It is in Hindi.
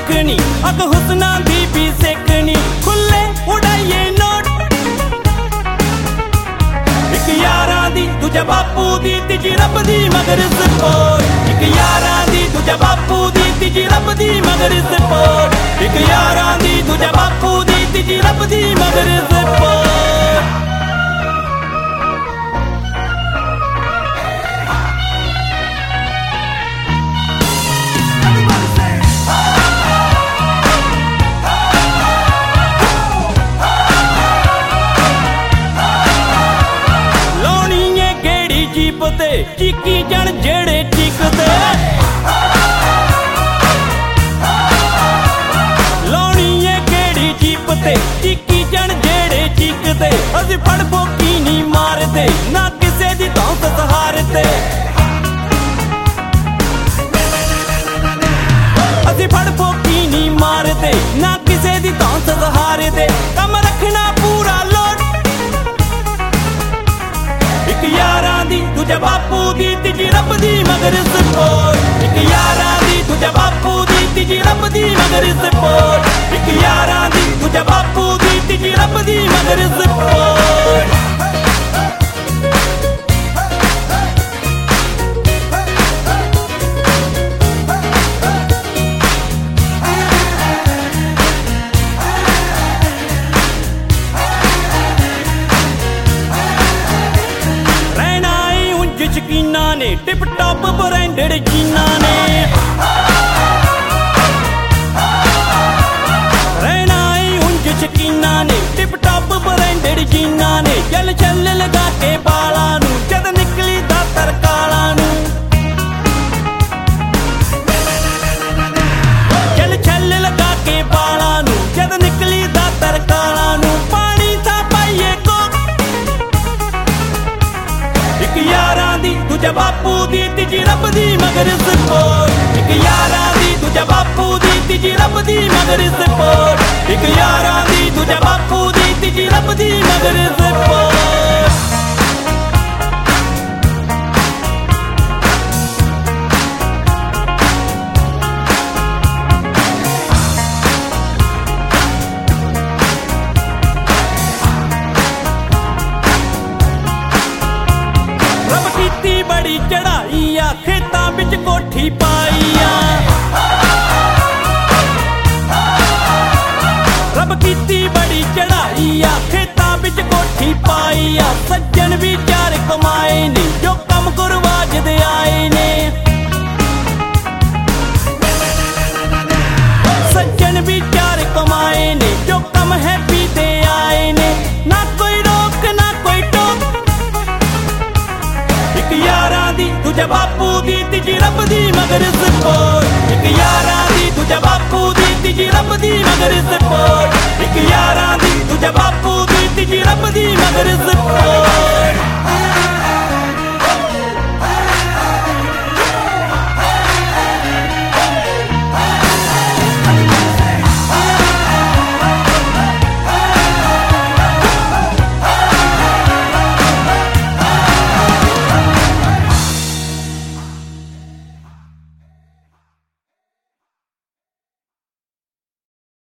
रखनी, अग हुस्ना दी भी सेकनी, खुले उड़ाइए नोट। इक यारां दी दूजा बापू दी, तीजी रब दी मगर सपोर्ट। इक यारां दी दूजा बापू दी, तीजी रब दी मगर सपोर्ट। इक यारां दी दूजा बापू दी, तीजी रब दी मगर सपोर्ट। चीकी जन जेड़े चीकदे, लाउणी है केड़ी जीप ते, चीकी जन जेड़े चीकदे। असी फड़ फोकी नहीं मारदे, ना किसे दी धौंस सहारदे। असी फड़ फोकी नहीं मारदे, ना किसे दी धौंस सहारदे। कम रखना पूरा लोट। इक यारां दी दूजा बापू दी, तीजी रब दी मगर सपोर्ट। इक यारां दी दूजा बापू दी, तीजी रब दी मगर सपोर्ट। इक यारां दी दूजा बापू दी, तीजी रब दी मगर सपोर्ट। शकीना ने टिप टॉप ब्रांडेड जीना ने, रहना ही उंज शकीना ने टिप टॉप ब्रांडेड जीना ने। चल चल लगा के बाला नू, जद निकली दातर काला नू। चल चल लगा के बाला नू, जद निकली दातर काला नू। पानी सा पाइए को इक यारां दी दूजा बापू दी, तीजी रब दी मगर सपोर्ट। इक यारां दी दूजा बापू दी, तीजी रब दी मगर सपोर्ट। इक यारां दी दूजा बापू दी, तीजी रब दी मगर सपोर्ट। बड़ी चढ़ाई आ, खेतां बिच कोठी पाई आ। रब कीती बड़ी चढ़ाई आ, खेतां बिच कोठी पाई आ। सज्जन भी चार कमाए ने, जो कम गुरवाज दे आए ने। सज्जन भी चार कमाए ने, जो कम है पीते आए ने। ना कोई रोक ना कोई टोक। इक यारां दी दूजा बापू दी, तीजी रब दी मगर सपोर्ट। इक यारां दी दूजा बापू दी, तीजी रब दी मगर सपोर्ट। इक यारां दी दूजा बापू